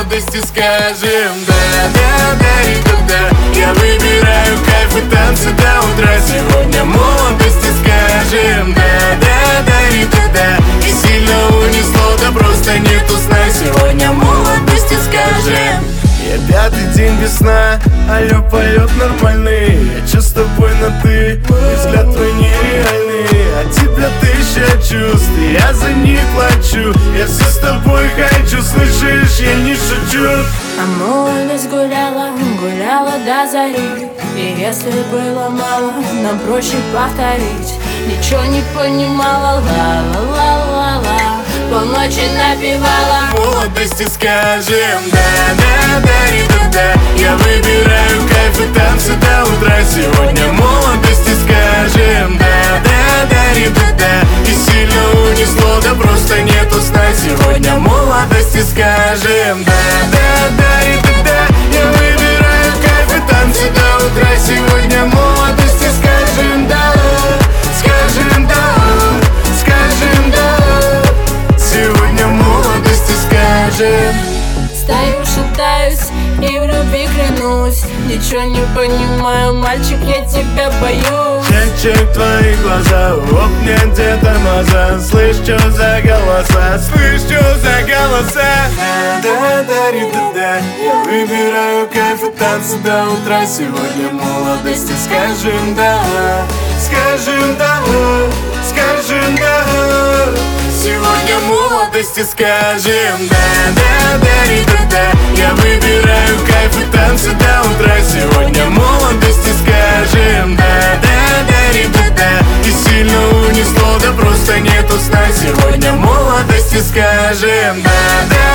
молодости скажем да, да, да и да. Я выбираю кайф и танцы до утра. Сегодня молодости скажем да, да, да и да. И сильно унесло, да просто нету сна. Сегодня молодости скажем. Я пятый день без сна, алло, полет нормальный. Я чё с тобой на ты, и взгляд твой нереальный. От тебя тысяча чувств, я за них плачу. Я все с тобой хочу, слышишь, я не шучу. А молодость гуляла, гуляла до зари. И если было мало, нам проще повторить. Ничего не понимала, ла-ла-ла-ла-ла. Полночи напевала. Молодости скажем да, да, да и да. Я выбираю кайф и танцы до утра. Сегодня молодости скажем да, да, да и да. И сильно унесло, да просто нету сна. Сегодня молодости скажем да, да, да и да. Я выбираю кайф и танцы до утра. Сегодня молодости скажем да, скажем да, скажем да. Сегодня молодости скажем. Стою, шатаюсь и в любви клянусь. Ничего не понимаю, мальчик, я тебя боюсь. Чек твои глаза, оп, нет, где тормоза. Слышь, чё за голоса, слышь, чё за голоса. Да, да, да. Я выбираю кайф и танцы до утра. Сегодня молодости скажем да, скажем да, скажем да. Сегодня молодости скажем да, да, да, да. Я выбираю кайф и танцы до утра. Сегодня молодости скажем да, да, да, да. И сильно унесло, да просто нету сна. Сегодня молодости скажем да, да.